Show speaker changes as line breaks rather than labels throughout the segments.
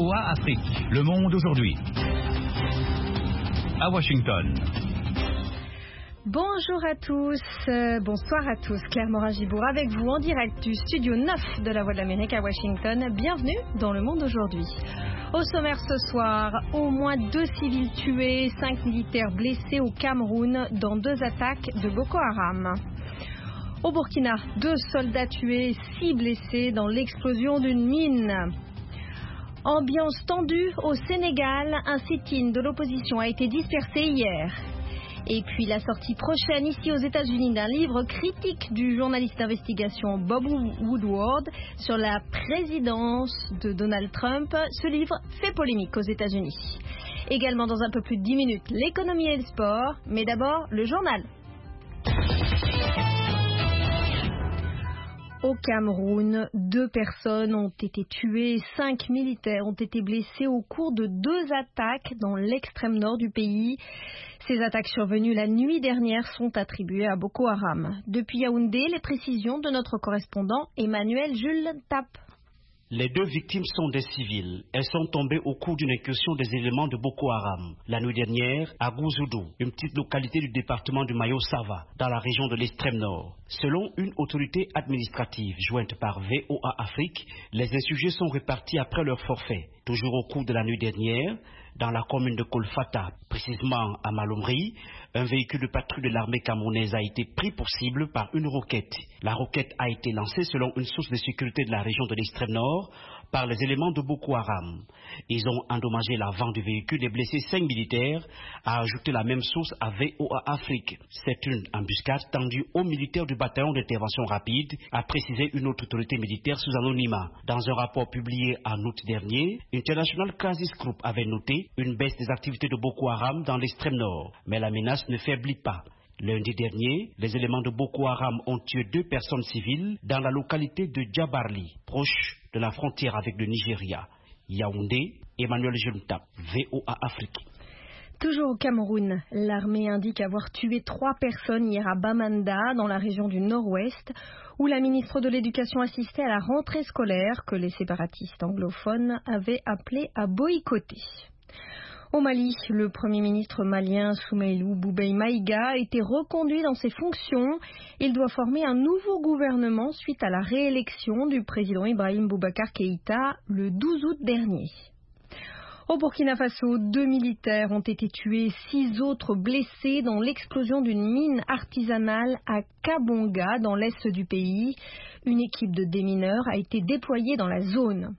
VOA Afrique, le monde aujourd'hui. À Washington.
Bonjour à tous, bonsoir à tous. Claire Morin-Gibourg avec vous en direct du studio 9 de la Voix de l'Amérique à Washington. Bienvenue dans le monde aujourd'hui. Au sommaire ce soir, au moins 2 civils tués, 5 militaires blessés au Cameroun dans 2 attaques de Boko Haram. Au Burkina, 2 soldats tués, 6 blessés dans l'explosion d'une mine. Ambiance tendue au Sénégal, un sit-in de l'opposition a été dispersé hier. Et puis la sortie prochaine ici aux États-Unis d'un livre critique du journaliste d'investigation Bob Woodward sur la présidence de Donald Trump. Ce livre fait polémique aux États-Unis. Également dans un peu plus de 10 minutes, l'économie et le sport, mais d'abord le journal. Au Cameroun, 2 personnes ont été tuées et 5 militaires ont été blessés au cours de 2 attaques dans l'extrême nord du pays. Ces attaques survenues la nuit dernière sont attribuées à Boko Haram. Depuis Yaoundé, les précisions de notre correspondant Emmanuel Jules Tap.
Les 2 victimes sont des civils. Elles sont tombées au cours d'une incursion des éléments de Boko Haram la nuit dernière à Gouzoudou, une petite localité du département du Mayo-Sava, dans la région de l'extrême nord. Selon une autorité administrative jointe par VOA Afrique, les insurgés sont répartis après leur forfait. Toujours au cours de la nuit dernière, dans la commune de Kolfata, précisément à Malomri, un véhicule de patrouille de l'armée camerounaise a été pris pour cible par une roquette. La roquette a été lancée selon une source de sécurité de la région de l'extrême nord par les éléments de Boko Haram. Ils ont endommagé l'avant du véhicule et blessé 5 militaires, a ajouté la même source à VOA Afrique. C'est une embuscade tendue aux militaires du bataillon d'intervention rapide, a précisé une autre autorité militaire sous anonymat. Dans un rapport publié en août dernier, International Crisis Group avait noté une baisse des activités de Boko Haram dans l'extrême nord, mais la menace ne faiblit pas. Lundi dernier, les éléments de Boko Haram ont tué 2 personnes civiles dans la localité de Djabarli, proche de la frontière avec le Nigeria. Yaoundé, Emmanuel Juntap, VOA Afrique.
Toujours au Cameroun, l'armée indique avoir tué 3 personnes hier à Bamenda, dans la région du nord-ouest, où la ministre de l'Éducation assistait à la rentrée scolaire que les séparatistes anglophones avaient appelé à boycotter. Au Mali, le Premier ministre malien Soumeilou Boubèye Maïga a été reconduit dans ses fonctions. Il doit former un nouveau gouvernement suite à la réélection du président Ibrahim Boubacar Keïta le 12 août dernier. Au Burkina Faso, 2 militaires ont été tués, 6 autres blessés dans l'explosion d'une mine artisanale à Kabonga, dans l'est du pays. Une équipe de démineurs a été déployée dans la zone.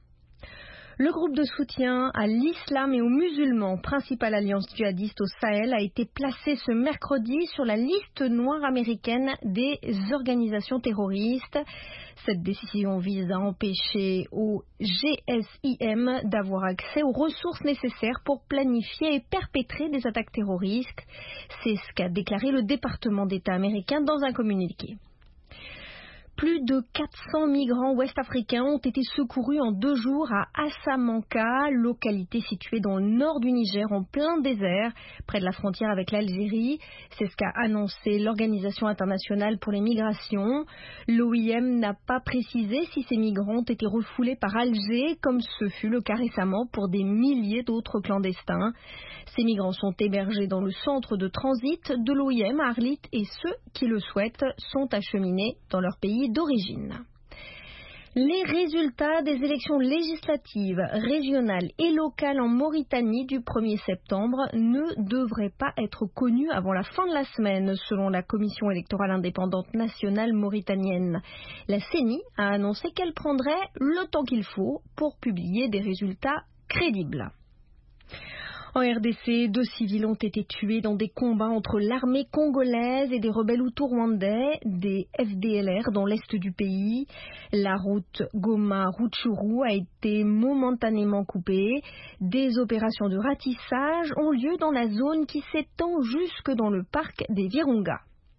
Le groupe de soutien à l'islam et aux musulmans, principale alliance djihadiste au Sahel, a été placé ce mercredi sur la liste noire américaine des organisations terroristes. Cette décision vise à empêcher au GSIM d'avoir accès aux ressources nécessaires pour planifier et perpétrer des attaques terroristes. C'est ce qu'a déclaré le département d'État américain dans un communiqué. Plus de 400 migrants ouest-africains ont été secourus en 2 jours à Assamanka, localité située dans le nord du Niger, en plein désert, près de la frontière avec l'Algérie. C'est ce qu'a annoncé l'Organisation internationale pour les migrations. L'OIM n'a pas précisé si ces migrants ont été refoulés par Alger, comme ce fut le cas récemment pour des milliers d'autres clandestins. Ces migrants sont hébergés dans le centre de transit de l'OIM à Arlit et ceux qui le souhaitent sont acheminés dans leur pays d'origine. Les résultats des élections législatives, régionales et locales en Mauritanie du 1er septembre ne devraient pas être connus avant la fin de la semaine, selon la Commission électorale indépendante nationale mauritanienne. La CENI a annoncé qu'elle prendrait le temps qu'il faut pour publier des résultats crédibles. En RDC, 2 civils ont été tués dans des combats entre l'armée congolaise et des rebelles hutus-rwandais, des FDLR dans l'est du pays. La route Goma-Rutshuru a été momentanément coupée. Des opérations de ratissage ont lieu dans la zone qui s'étend jusque dans le parc des Virunga.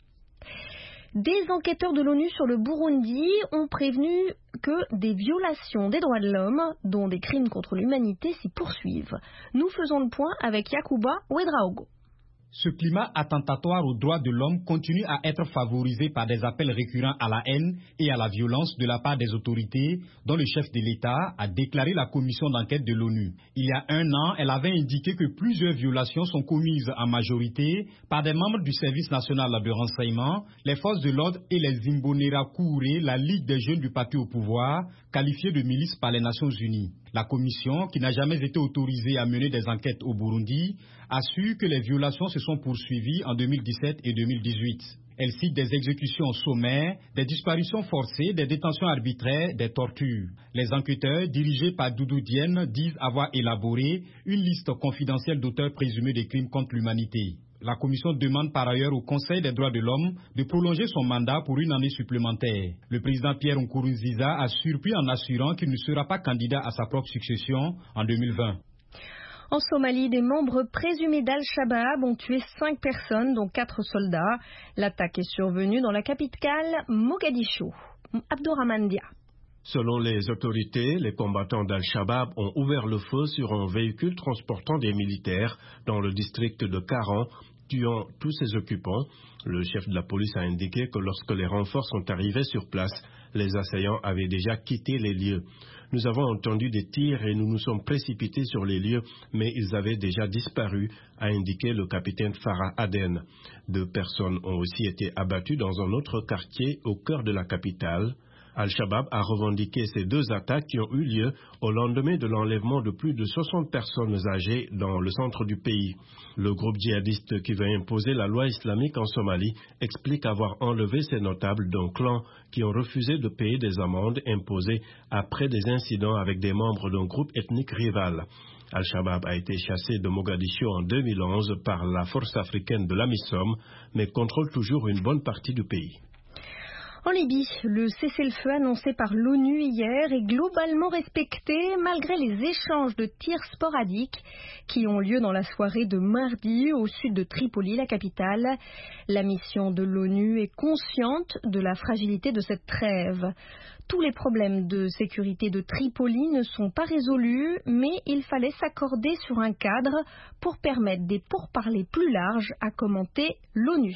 Des enquêteurs de l'ONU sur le Burundi ont prévenu que des violations des droits de l'homme, dont des crimes contre l'humanité, s'y poursuivent. Nous faisons le point avec Yacouba Ouedraogo.
Ce climat attentatoire aux droits de l'homme continue à être favorisé par des appels récurrents à la haine et à la violence de la part des autorités, dont le chef de l'État a déclaré la commission d'enquête de l'ONU. Il y a un an, elle avait indiqué que plusieurs violations sont commises en majorité par des membres du service national de renseignement, les forces de l'ordre et les Imbonerakure, la Ligue des jeunes du parti au pouvoir, qualifiée de milice par les Nations Unies. La commission, qui n'a jamais été autorisée à mener des enquêtes au Burundi, assure que les violations se sont poursuivies en 2017 et 2018. Elle cite des exécutions sommaires, des disparitions forcées, des détentions arbitraires, des tortures. Les enquêteurs, dirigés par Doudou Diène, disent avoir élaboré une liste confidentielle d'auteurs présumés de crimes contre l'humanité. La commission demande par ailleurs au Conseil des droits de l'homme de prolonger son mandat pour une année supplémentaire. Le président Pierre Nkurunziza a surpris en assurant qu'il ne sera pas candidat à sa propre succession en 2020.
En Somalie, des membres présumés d'Al-Shabaab ont tué 5 personnes, dont 4 soldats. L'attaque est survenue dans la capitale Mogadiscio. Abdourahmane Dia.
Selon les autorités, les combattants d'Al-Shabaab ont ouvert le feu sur un véhicule transportant des militaires dans le district de Karan, tuant tous ses occupants. Le chef de la police a indiqué que lorsque les renforts sont arrivés sur place, les assaillants avaient déjà quitté les lieux. Nous avons entendu des tirs et nous nous sommes précipités sur les lieux, mais ils avaient déjà disparu, a indiqué le capitaine Farah Aden. 2 personnes ont aussi été abattues dans un autre quartier au cœur de la capitale. Al-Shabaab a revendiqué ces 2 attaques qui ont eu lieu au lendemain de l'enlèvement de plus de 60 personnes âgées dans le centre du pays. Le groupe djihadiste qui veut imposer la loi islamique en Somalie explique avoir enlevé ces notables d'un clan qui ont refusé de payer des amendes imposées après des incidents avec des membres d'un groupe ethnique rival. Al-Shabaab a été chassé de Mogadiscio en 2011 par la force africaine de l'AMISOM, mais contrôle toujours une bonne partie du pays.
En Libye, le cessez-le-feu annoncé par l'ONU hier est globalement respecté malgré les échanges de tirs sporadiques qui ont lieu dans la soirée de mardi au sud de Tripoli, la capitale. La mission de l'ONU est consciente de la fragilité de cette trêve. Tous les problèmes de sécurité de Tripoli ne sont pas résolus, mais il fallait s'accorder sur un cadre pour permettre des pourparlers plus larges, a commenté l'ONU.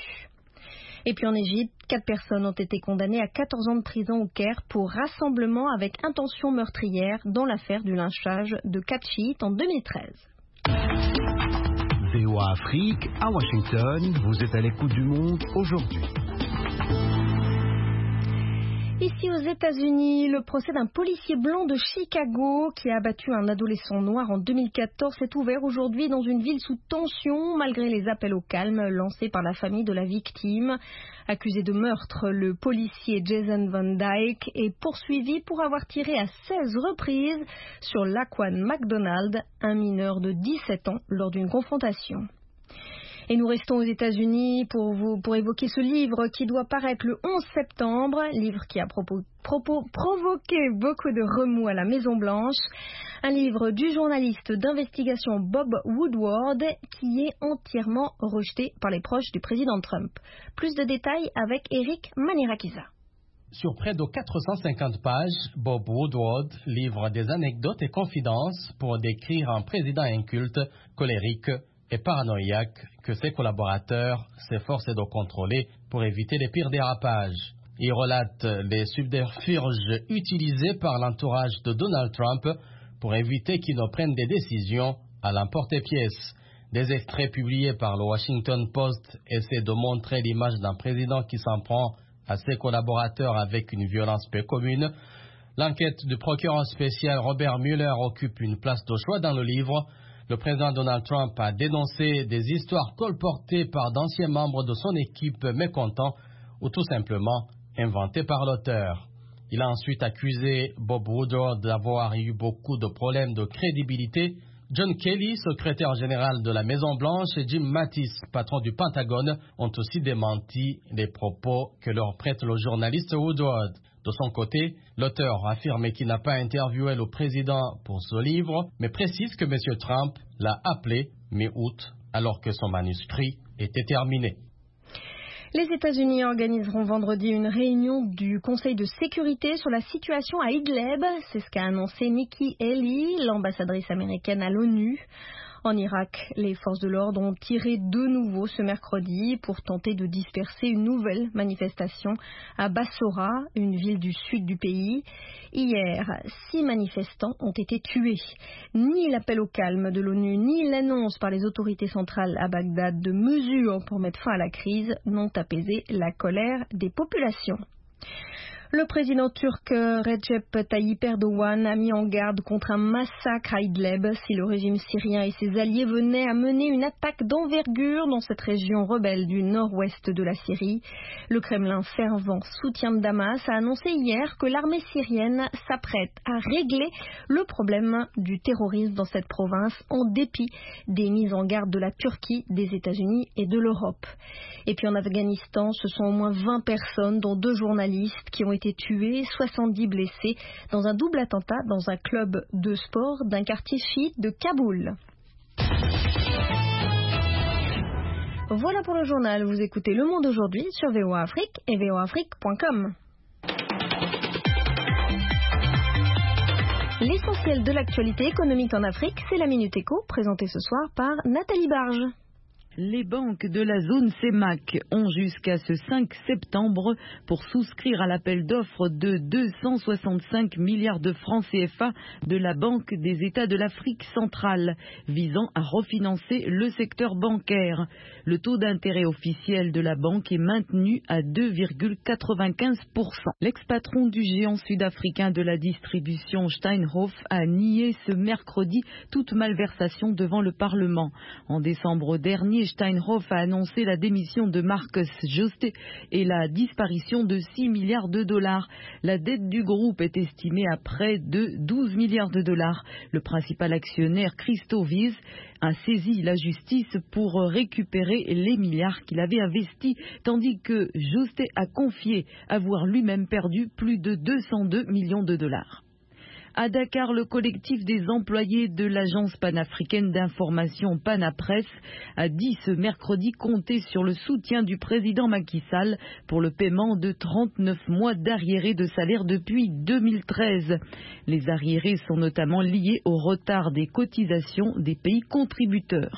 Et puis en Égypte, 4 personnes ont été condamnées à 14 ans de prison au Caire pour rassemblement avec intention meurtrière dans l'affaire du lynchage de 4 chiites en 2013.
VOA Afrique, à Washington, vous êtes à l'écoute du monde aujourd'hui.
Ici aux États-Unis, le procès d'un policier blanc de Chicago qui a abattu un adolescent noir en 2014 s'est ouvert aujourd'hui dans une ville sous tension malgré les appels au calme lancés par la famille de la victime. Accusé de meurtre, le policier Jason Van Dyke est poursuivi pour avoir tiré à 16 reprises sur Laquan McDonald, un mineur de 17 ans, lors d'une confrontation. Et nous restons aux États-Unis pour évoquer ce livre qui doit paraître le 11 septembre, livre qui a provoqué beaucoup de remous à la Maison-Blanche, un livre du journaliste d'investigation Bob Woodward qui est entièrement rejeté par les proches du président Trump. Plus de détails avec Eric Manirakiza.
Sur près de 450 pages, Bob Woodward livre des anecdotes et confidences pour décrire un président inculte, colérique et paranoïaque que ses collaborateurs s'efforcent de contrôler pour éviter les pires dérapages. Il relate les subterfuges utilisés par l'entourage de Donald Trump pour éviter qu'il ne prenne des décisions à l'emporte-pièce. Des extraits publiés par le Washington Post essaient de montrer l'image d'un président qui s'en prend à ses collaborateurs avec une violence peu commune. L'enquête du procureur spécial Robert Mueller occupe une place de choix dans le livre. Le président Donald Trump a dénoncé des histoires colportées par d'anciens membres de son équipe mécontents ou tout simplement inventées par l'auteur. Il a ensuite accusé Bob Woodward d'avoir eu beaucoup de problèmes de crédibilité. John Kelly, secrétaire général de la Maison-Blanche, et Jim Mattis, patron du Pentagone, ont aussi démenti les propos que leur prête le journaliste Woodward. De son côté, l'auteur a affirmé qu'il n'a pas interviewé le président pour ce livre, mais précise que M. Trump l'a appelé mi-août, alors que son manuscrit était terminé.
Les États-Unis organiseront vendredi une réunion du Conseil de sécurité sur la situation à Idlib. C'est ce qu'a annoncé Nikki Haley, l'ambassadrice américaine à l'ONU. En Irak, les forces de l'ordre ont tiré de nouveau ce mercredi pour tenter de disperser une nouvelle manifestation à Bassora, une ville du sud du pays. Hier, 6 manifestants ont été tués. Ni l'appel au calme de l'ONU, ni l'annonce par les autorités centrales à Bagdad de mesures pour mettre fin à la crise n'ont apaisé la colère des populations. Le président turc Recep Tayyip Erdogan a mis en garde contre un massacre à Idlib si le régime syrien et ses alliés venaient à mener une attaque d'envergure dans cette région rebelle du nord-ouest de la Syrie. Le Kremlin, fervent soutien de Damas, a annoncé hier que l'armée syrienne s'apprête à régler le problème du terrorisme dans cette province en dépit des mises en garde de la Turquie, des États-Unis et de l'Europe. Et puis en Afghanistan, ce sont au moins 20 personnes, dont 2 journalistes, qui ont été tués, 70 blessés dans un double attentat dans un club de sport d'un quartier chiite de Kaboul. Voilà pour le journal. Vous écoutez Le Monde aujourd'hui sur VOA Afrique et voaafrique.com. L'essentiel de l'actualité économique en Afrique, c'est la Minute Éco, présentée ce soir par Nathalie Barge.
Les banques de la zone CEMAC ont jusqu'à ce 5 septembre pour souscrire à l'appel d'offres de 265 milliards de francs CFA de la Banque des États de l'Afrique centrale, visant à refinancer le secteur bancaire. Le taux d'intérêt officiel de la banque est maintenu à 2,95%. L'ex-patron du géant sud-africain de la distribution Steinhoff a nié ce mercredi toute malversation devant le Parlement. En décembre dernier, Steinhoff a annoncé la démission de Marcus Jooste et la disparition de 6 milliards de dollars. La dette du groupe est estimée à près de 12 milliards de dollars. Le principal actionnaire, Christo Wiese, a saisi la justice pour récupérer les milliards qu'il avait investis, tandis que Jooste a confié avoir lui-même perdu plus de 202 millions de dollars. À Dakar, le collectif des employés de l'agence panafricaine d'information Panapresse a dit ce mercredi compter sur le soutien du président Macky Sall pour le paiement de 39 mois d'arriérés de salaire depuis 2013. Les arriérés sont notamment liés au retard des cotisations des pays contributeurs.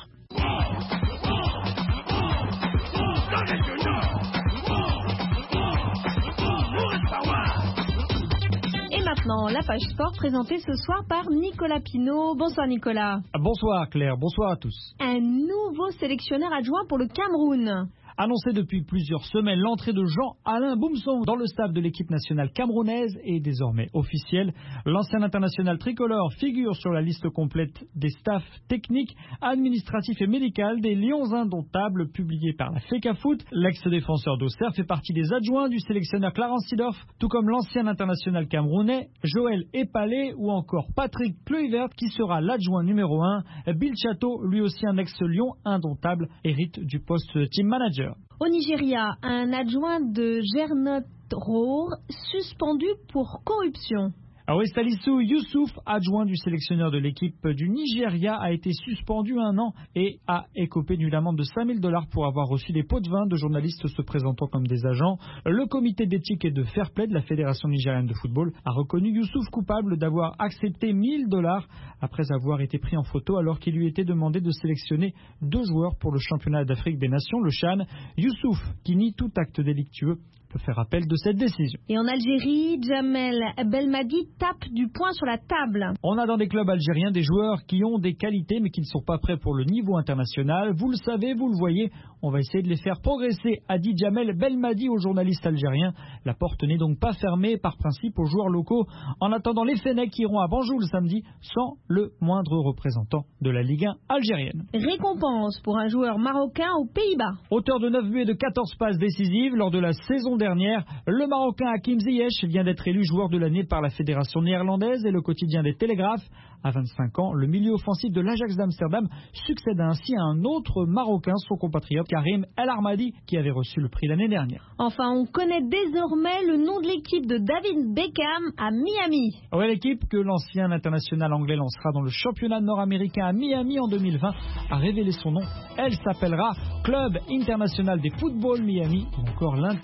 Maintenant, la page sport présentée ce soir par Nicolas Pinault. Bonsoir Nicolas.
Bonsoir Claire, bonsoir à tous.
Un nouveau sélectionneur adjoint pour le Cameroun.
Annoncé depuis plusieurs semaines, l'entrée de Jean-Alain Boumsong dans le staff de l'équipe nationale camerounaise est désormais officielle. L'ancien international tricolore figure sur la liste complète des staffs techniques, administratifs et médicaux des Lions indomptables publiés par la FECAFOOT. L'ex-défenseur d'Auxerre fait partie des adjoints du sélectionneur Clarence Seedorf, tout comme l'ancien international camerounais Joël Epalé ou encore Patrick Kluivert qui sera l'adjoint numéro 1. Bill Chateau, lui aussi un ex-Lion indomptable, hérite du poste team manager.
Au Nigeria, un adjoint de Gernot Rohr suspendu pour corruption.
Salisu Youssouf, adjoint du sélectionneur de l'équipe du Nigeria, a été suspendu 1 an et a écopé d'une amende de $5,000 pour avoir reçu des pots de vin de journalistes se présentant comme des agents. Le comité d'éthique et de fair play de la Fédération nigérienne de football a reconnu Youssouf coupable d'avoir accepté $1,000 après avoir été pris en photo alors qu'il lui était demandé de sélectionner 2 joueurs pour le championnat d'Afrique des Nations, le CHAN. Youssouf, qui nie tout acte délictueux, peut faire appel de cette décision.
Et en Algérie, Jamel Belmadi tape du poing sur la table.
On a dans des clubs algériens des joueurs qui ont des qualités mais qui ne sont pas prêts pour le niveau international. Vous le savez, vous le voyez, on va essayer de les faire progresser, a dit Jamel Belmadi aux journalistes algériens. La porte n'est donc pas fermée par principe aux joueurs locaux. En attendant, les Fennecs iront à Banjul samedi sans le moindre représentant de la Ligue 1 algérienne.
Récompense pour un joueur marocain aux Pays-Bas.
Auteur de 9 buts et de 14 passes décisives lors de la saison dernière, le Marocain Hakim Ziyech vient d'être élu joueur de l'année par la Fédération néerlandaise et le quotidien des Télégraphes. À 25 ans, le milieu offensif de l'Ajax d'Amsterdam succède ainsi à un autre Marocain, son compatriote Karim El Armadi, qui avait reçu le prix l'année dernière.
Enfin, on connaît désormais le nom de l'équipe de David Beckham à Miami.
Ouais, l'équipe que l'ancien international anglais lancera dans le championnat nord-américain à Miami en 2020 a révélé son nom. Elle s'appellera Club International des Football Miami ou encore l'Inter Miami.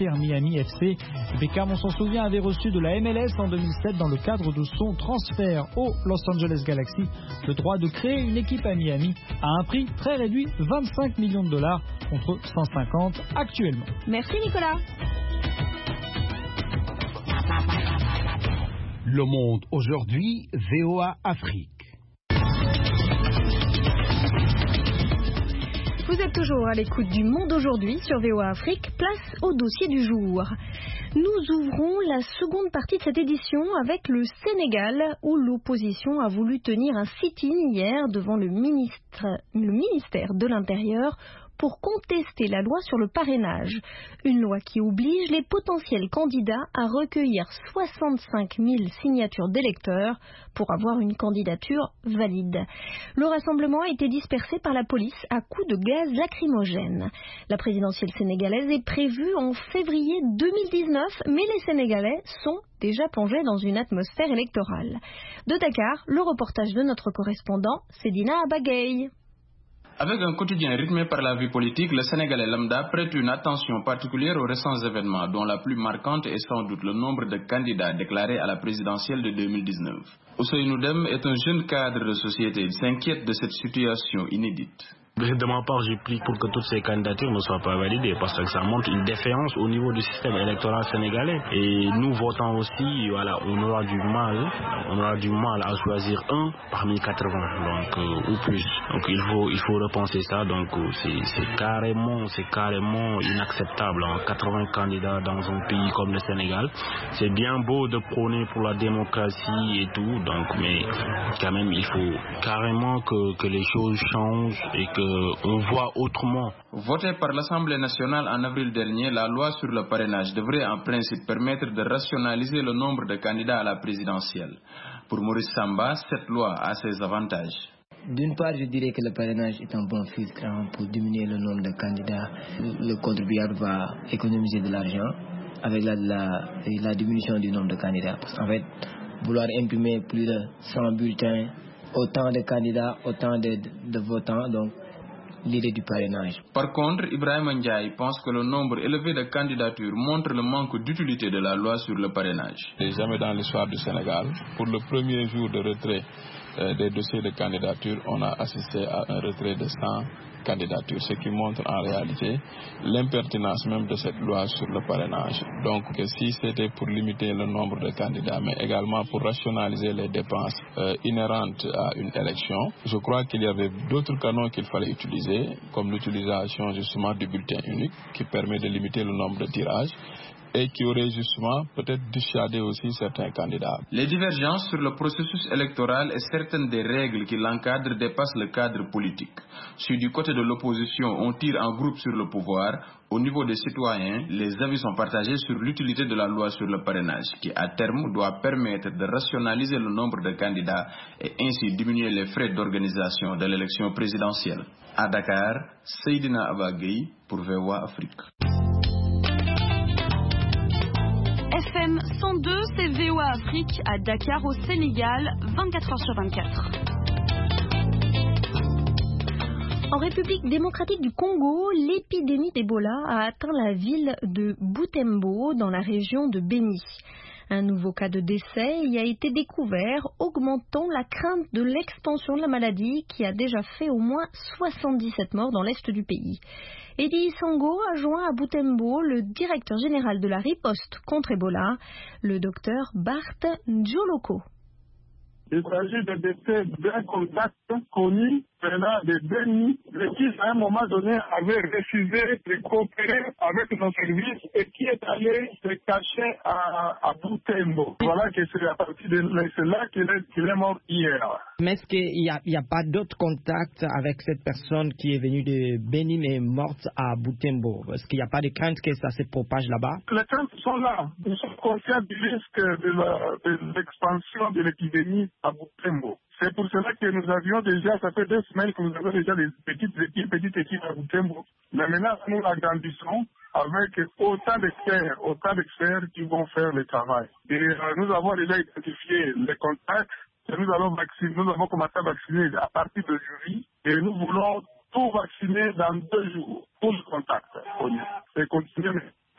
Miami FC. Beckham, on s'en souvient, avait reçu de la MLS en 2007 dans le cadre de son transfert au Los Angeles Galaxy le droit de créer une équipe à Miami à un prix très réduit, 25 millions de dollars contre 150 actuellement.
Merci Nicolas.
Le Monde aujourd'hui, VOA Afrique.
Vous êtes toujours à l'écoute du Monde aujourd'hui sur VOA Afrique. Place au dossier du jour. Nous ouvrons la seconde partie de cette édition avec le Sénégal, où l'opposition a voulu tenir un sit-in hier devant le ministère de l'Intérieur pour contester la loi sur le parrainage. Une loi qui oblige les potentiels candidats à recueillir 65 000 signatures d'électeurs pour avoir une candidature valide. Le rassemblement a été dispersé par la police à coups de gaz lacrymogène. La présidentielle sénégalaise est prévue en février 2019, mais les Sénégalais sont déjà plongés dans une atmosphère électorale. De Dakar, le reportage de notre correspondant Sedina Abagaye.
Avec un quotidien rythmé par la vie politique, le Sénégalais lambda prête une attention particulière aux récents événements, dont la plus marquante est sans doute le nombre de candidats déclarés à la présidentielle de 2019. Ousseynou Dem est un jeune cadre de société. Il s'inquiète de cette situation inédite.
De ma part, j'ai pris pour que toutes ces candidatures ne soient pas validées parce que ça montre une défiance au niveau du système électoral sénégalais. Et nous votants aussi, voilà, on aura du mal à choisir un parmi 80, donc ou plus. Donc il faut repenser ça. Donc c'est carrément inacceptable. 80 candidats dans un pays comme le Sénégal, c'est bien beau de prôner pour la démocratie et tout, donc mais quand même il faut carrément que les choses changent et que on voit autrement.
Votée par l'Assemblée nationale en avril dernier, la loi sur le parrainage devrait en principe permettre de rationaliser le nombre de candidats à la présidentielle. Pour Maurice Samba, cette loi a ses avantages.
D'une part, je dirais que le parrainage est un bon filtre pour diminuer le nombre de candidats. Le contribuable va économiser de l'argent avec la diminution du nombre de candidats. Parce qu'en fait, vouloir imprimer plus de 100 bulletins, autant de candidats, autant de votants, donc l'idée du parrainage.
Par contre, Ibrahim Ndiaye pense que le nombre élevé de candidatures montre le manque d'utilité de la loi sur le parrainage.
Jamais dans l'histoire du Sénégal, pour le premier jour de retrait des dossiers de candidature, on a assisté à un retrait de 100 candidatures, ce qui montre en réalité l'impertinence même de cette loi sur le parrainage. Donc si c'était pour limiter le nombre de candidats, mais également pour rationaliser les dépenses inhérentes à une élection, je crois qu'il y avait d'autres canons qu'il fallait utiliser, comme l'utilisation justement du bulletin unique, qui permet de limiter le nombre de tirages, et qui aurait justement peut-être dissuadé aussi certains candidats.
Les divergences sur le processus électoral et certaines des règles qui l'encadrent dépassent le cadre politique. Si du côté de l'opposition, on tire en groupe sur le pouvoir, au niveau des citoyens, les avis sont partagés sur l'utilité de la loi sur le parrainage, qui à terme doit permettre de rationaliser le nombre de candidats et ainsi diminuer les frais d'organisation de l'élection présidentielle. À Dakar, Seydina Abagaye pour VOA Afrique.
FM 102, c'est VOA Afrique à Dakar au Sénégal, 24h sur 24. En République démocratique du Congo, l'épidémie d'Ebola a atteint la ville de Butembo dans la région de Beni. Un nouveau cas de décès y a été découvert, augmentant la crainte de l'expansion de la maladie qui a déjà fait au moins 77 morts dans l'est du pays. Eddie Sango a joint à Butembo le directeur général de la riposte contre Ebola, le docteur Bart Njoloko.
Il s'agit de décès d'un contact connu venant de Beni, qui à un moment donné avait refusé de coopérer avec nos services et qui est allé se cacher à Butembo. Voilà que c'est à partir de cela qu'il est mort hier.
Mais est-ce qu'il n'y a pas d'autres contacts avec cette personne qui est venue de Beni mais morte à Butembo? Est-ce qu'il n'y a pas de crainte que ça se propage là-bas?
Les craintes sont là. Nous sommes conscients du risque de l'expansion de l'épidémie à Butembo. C'est pour cela que nous avions déjà, ça fait 2 semaines que nous avons déjà des petites équipes à Butembo. Mais maintenant, nous l'agrandissons avec autant d'experts qui vont faire le travail. Et nous avons déjà identifié les contacts et nous avons commencé à vacciner à partir de juillet et nous voulons tout vacciner dans 2 jours, tous les contacts. Et continuer à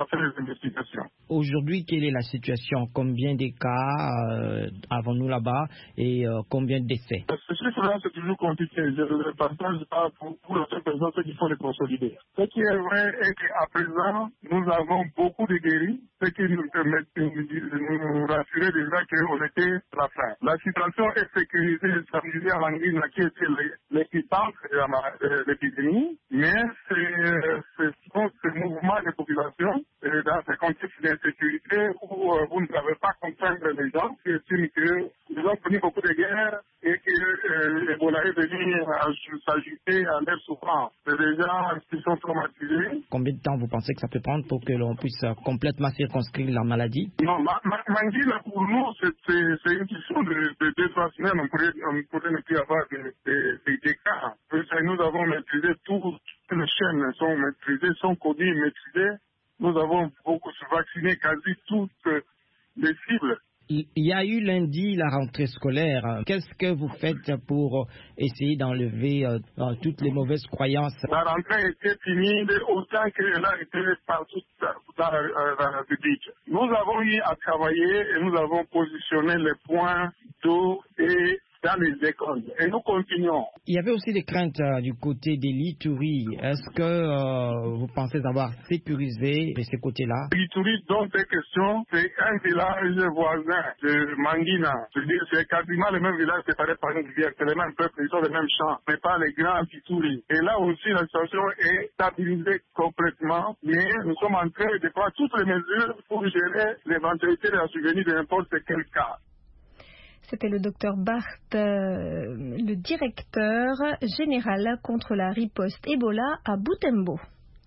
faire les investigations.
Aujourd'hui, quelle est la situation? Combien de cas avons-nous là-bas et combien de décès?
Ce chiffre-là, c'est toujours compliqué. Je ne le partage pas pour la seule personne, ceux qui font les consolider. Ce qui est vrai est qu'à présent, nous avons beaucoup de guéris, ce qui nous permet de nous rassurer déjà qu'on était à la fin. La situation est sécurisée et stabilisée à Languine, qui était l'équipage de l'épidémie, mais ces mouvements de population dans ces contextes d'insécurité où vous ne savez pas comprendre les gens, qui estiment qu'ils ont connu beaucoup de guerres et que l'Ebola est venu s'ajouter à leur souffrance. C'est des gens qui sont traumatisés.
Combien de temps vous pensez que ça peut prendre pour que l'on puisse complètement circonscrire la maladie?
Non, Manguine, pour nous, c'est une question de 2-3 semaines. On pourrait ne plus avoir des cas. Nous avons maîtrisé toutes les chaînes, sont maîtrisées, sont connues, maîtrisées. Nous avons beaucoup vacciné quasi toutes les cibles.
Il y a eu lundi la rentrée scolaire. Qu'est-ce que vous faites pour essayer d'enlever toutes les mauvaises croyances?
La rentrée était timide autant qu'elle a été partout dans la République. Nous avons eu à travailler et nous avons positionné les points d'eau et dans les écoles. Et nous continuons.
Il y avait aussi des craintes du côté des Lituri. Est-ce que vous pensez avoir sécurisé de ces côtés-là?
Lituri, dont est question, c'est un village voisin de Manguina. C'est quasiment le même village séparé par une rivière. C'est les mêmes peuples, ils ont les mêmes champs, mais pas les grands Lituri. Et là aussi, la situation est stabilisée complètement, mais nous sommes en train de prendre toutes les mesures pour gérer l'éventualité de la survenue de n'importe quel cas.
C'était le docteur Barth, le directeur général contre la riposte Ebola à Butembo.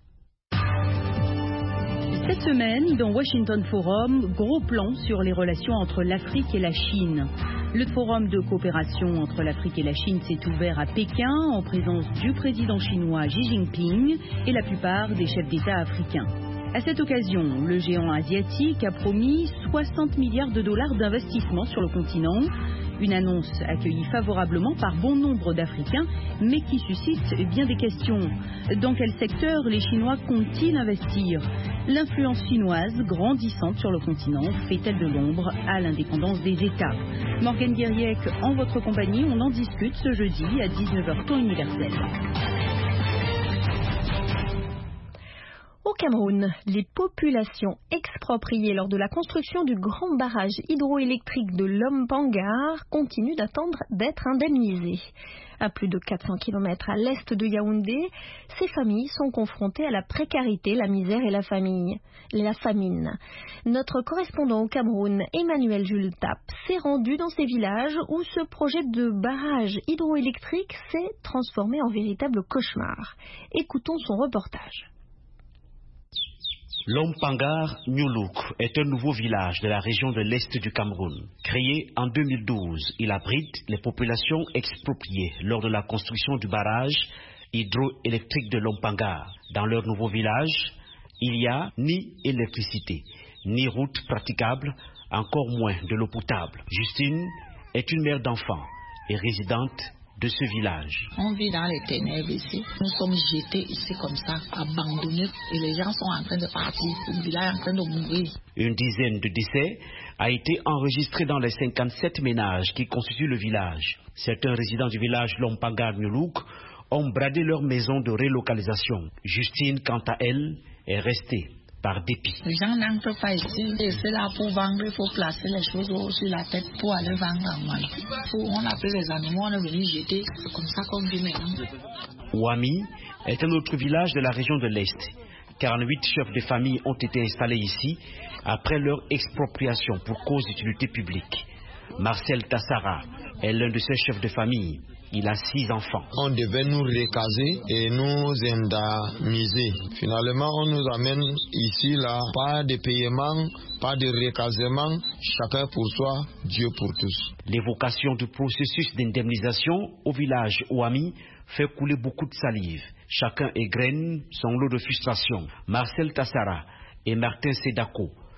Cette semaine, dans Washington Forum, gros plan sur les relations entre l'Afrique et la Chine. Le forum de coopération entre l'Afrique et la Chine s'est ouvert à Pékin en présence du président chinois Xi Jinping et la plupart des chefs d'État africains. À cette occasion, le géant asiatique a promis 60 milliards de dollars d'investissement sur le continent. Une annonce accueillie favorablement par bon nombre d'Africains, mais qui suscite bien des questions. Dans quel secteur les Chinois comptent-ils investir? L'influence chinoise grandissante sur le continent fait-elle de l'ombre à l'indépendance des États? Morgane Guiriec, en votre compagnie, on en discute ce jeudi à 19h temps universel.
Au Cameroun, les populations expropriées lors de la construction du grand barrage hydroélectrique de Lompangar continuent d'attendre d'être indemnisées. À plus de 400 km à l'est de Yaoundé, ces familles sont confrontées à la précarité, la misère et la famine. Notre correspondant au Cameroun, Emmanuel Jules Tap, s'est rendu dans ces villages où ce projet de barrage hydroélectrique s'est transformé en véritable cauchemar. Écoutons son reportage.
Lompangar Nyuluk est un nouveau village de la région de l'Est du Cameroun. Créé en 2012, il abrite les populations expropriées lors de la construction du barrage hydroélectrique de Lompangar. Dans leur nouveau village, il n'y a ni électricité, ni route praticable, encore moins de l'eau potable. Justine est une mère d'enfants et résidente de ce village.
On vit dans les ténèbres ici. Nous sommes jetés ici comme ça, abandonnés, et les gens sont en train de partir. Le village est en train de mourir.
Une dizaine de décès a été enregistrée dans les 57 ménages qui constituent le village. Certains résidents du village Lompangar Nyuluk ont bradé leur maison de relocalisation. Justine, quant à elle, est restée par dépit.
Les gens n'entrent pas ici, et c'est là pour vendre, il faut placer les choses sur la tête pour aller vendre en mal. On appelle les animaux, on est venu jeter, c'est comme ça qu'on vit maintenant.
Ouami est un autre village de la région de l'Est. 48 chefs de famille ont été installés ici après leur expropriation pour cause d'utilité publique. Marcel Tassara est l'un de ces chefs de famille. Il a 6 enfants.
On devait nous recaser et nous indemniser. Finalement, on nous amène ici, là, pas de paiement, pas de recasement, chacun pour soi, Dieu pour tous.
L'évocation du processus d'indemnisation au village Ouami fait couler beaucoup de salive. Chacun égrène son lot de frustration. Marcel Tassara et Martin Sedako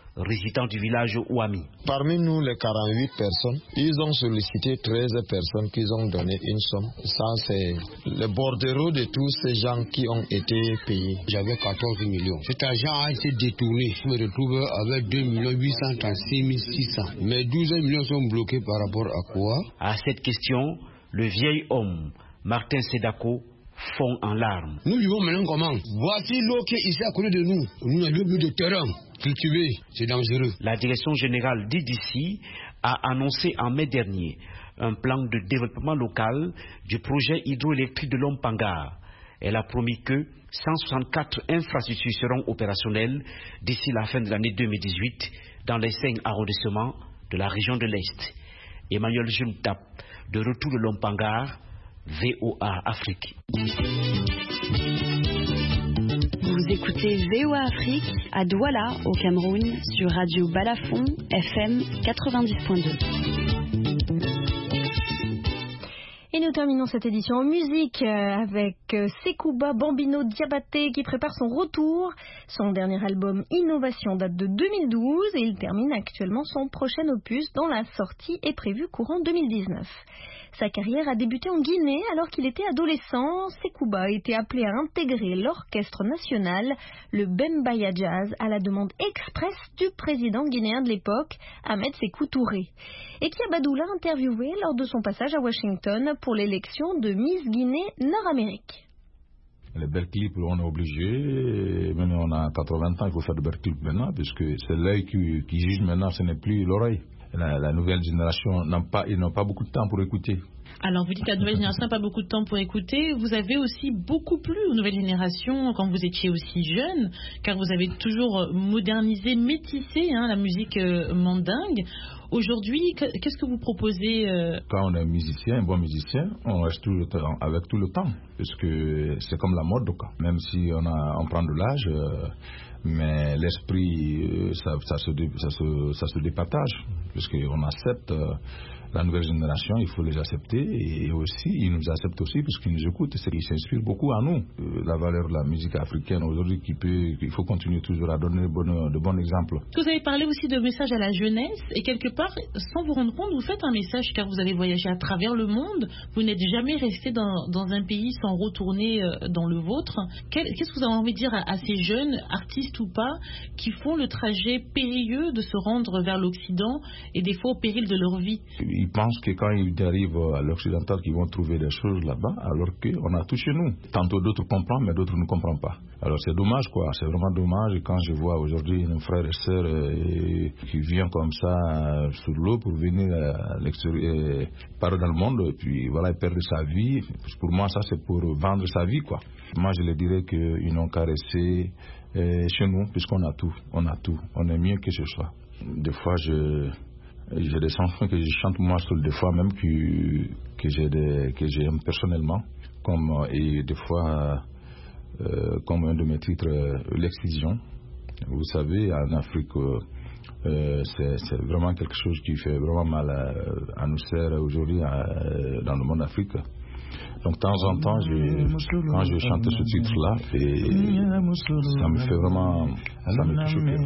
résident du village Ouami.
Parmi nous, les 48 personnes, ils ont sollicité 13 personnes qui ont donné une somme. Ça, c'est le bordereau de tous ces gens qui ont été payés.
J'avais 14 millions. Cet argent a été détourné. Je me retrouve avec 2 836 600. Mais 12 millions sont bloqués par rapport à quoi?
À cette question, le vieil homme, Martin Sedako, fond en larmes.
Nous vivons maintenant comment? Voici l'eau qui est ici à côté de nous. Nous n'avons plus de terrain. Cultiver, c'est dangereux.
La direction générale d'IDC a annoncé en mai dernier un plan de développement local du projet hydroélectrique de Lompanga. Elle a promis que 164 infrastructures seront opérationnelles d'ici la fin de l'année 2018 dans les 5 arrondissements de la région de l'Est. Emmanuel Juntap, de retour de Lompanga, VOA Afrique.
Vous écoutez VOA Afrique à Douala, au Cameroun, sur Radio Balafon, FM 90.2.
Et nous terminons cette édition en musique avec Sekouba Bambino Diabaté qui prépare son retour. Son dernier album Innovation date de 2012 et il termine actuellement son prochain opus dont la sortie est prévue courant 2019. Sa carrière a débuté en Guinée alors qu'il était adolescent. Sekouba a été appelé à intégrer l'orchestre national, le Bembaya Jazz, à la demande express du président guinéen de l'époque, Ahmed Sékou Touré. Et Kiabadou l'a interviewé lors de son passage à Washington pour l'élection de Miss Guinée Nord-Amérique.
Les belles clips, on est obligé, même on a 80 ans, il faut faire de belles clips maintenant, puisque c'est l'œil qui juge maintenant, ce n'est plus l'oreille. La nouvelle génération n'a pas beaucoup de temps pour écouter.
Alors vous dites que la nouvelle génération n'a pas beaucoup de temps pour écouter. Vous avez aussi beaucoup plu aux nouvelles générations quand vous étiez aussi jeune, car vous avez toujours modernisé, métissé la musique mandingue. Aujourd'hui, qu'est-ce que vous proposez
Quand on est musicien, un bon musicien, on reste tout le temps, avec tout le temps, parce que c'est comme la mode, quoi. Même si on prend de l'âge, mais l'esprit, ça se départage, parce qu'on accepte la nouvelle génération, il faut les accepter, et aussi, ils nous acceptent aussi, parce qu'ils nous écoutent, ils s'inspirent beaucoup à nous. La valeur de la musique africaine aujourd'hui, il faut continuer toujours à donner de bons exemples.
Vous avez parlé aussi de message à la jeunesse, et quelque part, sans vous rendre compte, vous faites un message, car vous avez voyagé à travers le monde, vous n'êtes jamais resté dans un pays sans retourner dans le vôtre. Qu'est-ce que vous avez envie de dire à ces jeunes, artistes ou pas, qui font le trajet périlleux de se rendre vers l'Occident, et des fois au péril de leur vie?
Ils pensent que quand ils arrivent à l'occidental, qu'ils vont trouver des choses là-bas, alors qu'on a tout chez nous. Tantôt d'autres comprennent, mais d'autres ne comprennent pas. Alors c'est dommage, quoi. C'est vraiment dommage. Et quand je vois aujourd'hui nos frères et sœurs qui viennent comme ça sur l'eau pour venir à l'extérieur, parler dans le monde, et puis voilà, perdre sa vie. Pour moi, ça c'est pour vendre sa vie, quoi. Moi, je les dirais qu'ils n'ont qu'à rester chez nous, puisqu'on a tout. On a tout. On est mieux que ce soit. Des fois, j'ai des chansons que je chante moi seul, des fois même que j'aime personnellement, et des fois comme un de mes titres, l'excision. Vous savez, en Afrique, c'est vraiment quelque chose qui fait vraiment mal à nous sœurs aujourd'hui dans le monde africain. Donc de temps en temps, quand je chante ce titre-là, ça me fait vraiment, ça me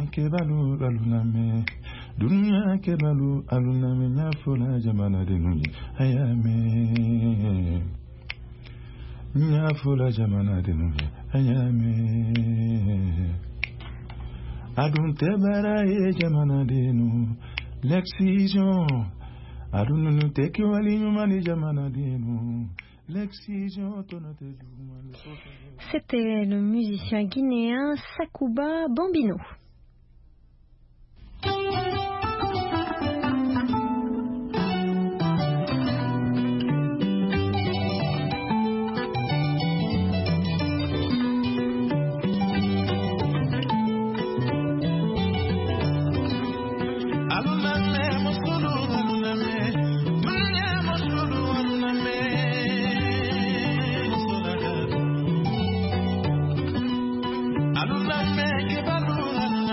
touche. Dunia kebalu aluna menya fola jamana de nuni ayame nya fola jamana de nuni ayame adun tebara e jamana de nu l'excision adun nu teki wali nyumani jamana de nu.
C'était le musicien guinéen Sekouba Bambino.
Aluna me que baluna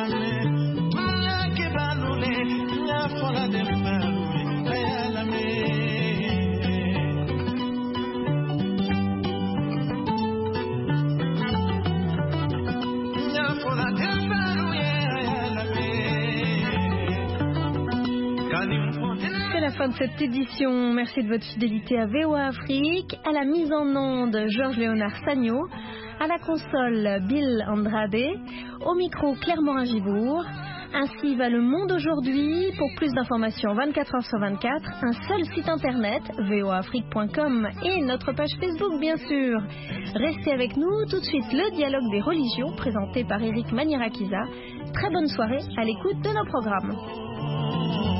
fin de cette édition. Merci de votre fidélité à VOA Afrique. À la mise en onde, Georges-Léonard Sagno. À la console, Bill Andrade. Au micro, Claire Morin-Gibourg. Ainsi va le monde aujourd'hui. Pour plus d'informations 24 heures sur 24, un seul site internet, voafrique.com, et notre page Facebook bien sûr. Restez avec nous, tout de suite le dialogue des religions présenté par Eric Manierakiza. Très bonne soirée à l'écoute de nos programmes.